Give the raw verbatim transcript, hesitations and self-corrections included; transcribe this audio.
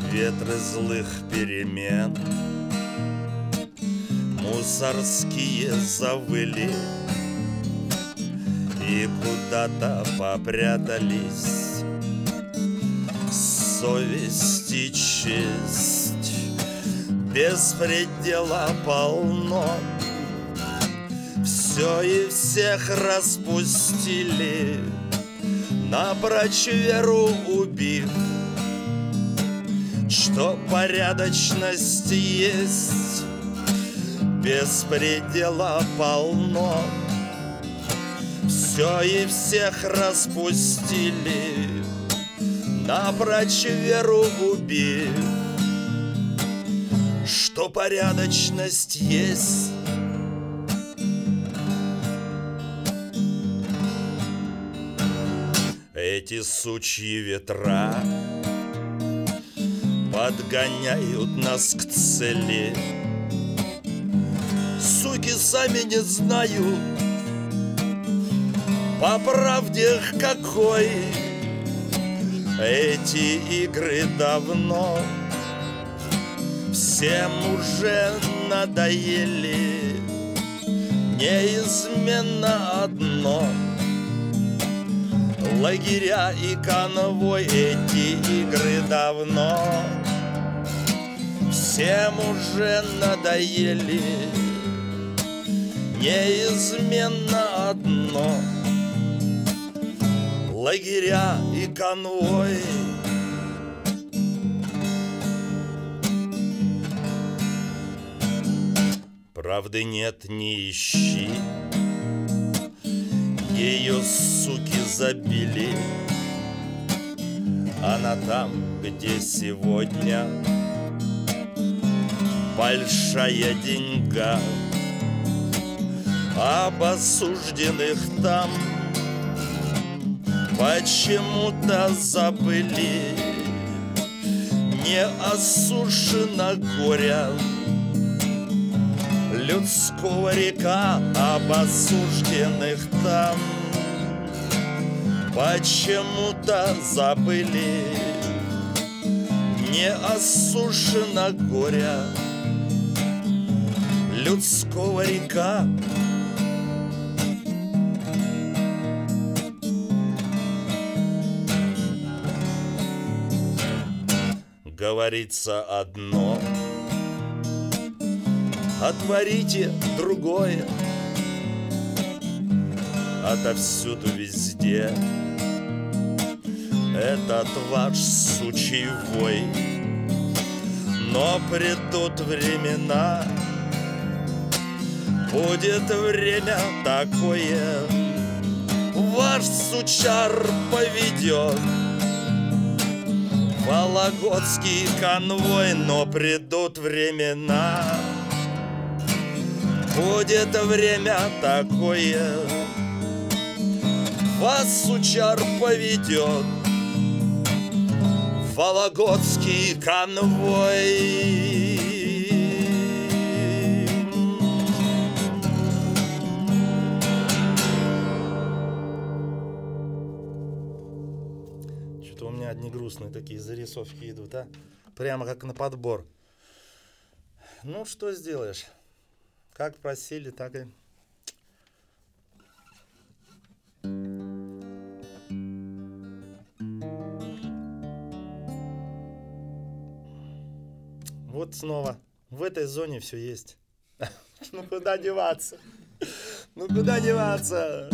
ветры злых перемен мусорские завыли и куда-то попрятались. Совесть и честь без предела полно, все и всех распустили, напрочь веру убив, что порядочность есть без предела полно. Все и всех распустили, напрочь веру убив, что порядочность есть. Эти сучьи ветра подгоняют нас к цели. Суки сами не знают по правде какой. Эти игры давно всем уже надоели. Неизменно одно: лагеря и конвой. Эти игры давно всем уже надоели. Неизменно одно: лагеря и конвой. Правды нет, не ищи, ее суки забили. Она там, где сегодня большая деньга. Об осужденных там почему-то забыли. Не осушена горя людского река. Об осужденных там почему-то забыли. Не осушена горя людского река. Говорится одно, а творите другое. Отовсюду везде этот ваш сучий вой. Но придут времена, будет время такое, ваш сучар поведет вологодский конвой. Но придут времена, будет время такое, вас сучар поведет вологодский конвой. Что-то у меня одни грустные такие зарисовки идут, а? Прямо как на подбор. Ну, что сделаешь? Как просили, так и... Вот снова. В этой зоне все есть. Ну куда деваться? Ну куда деваться?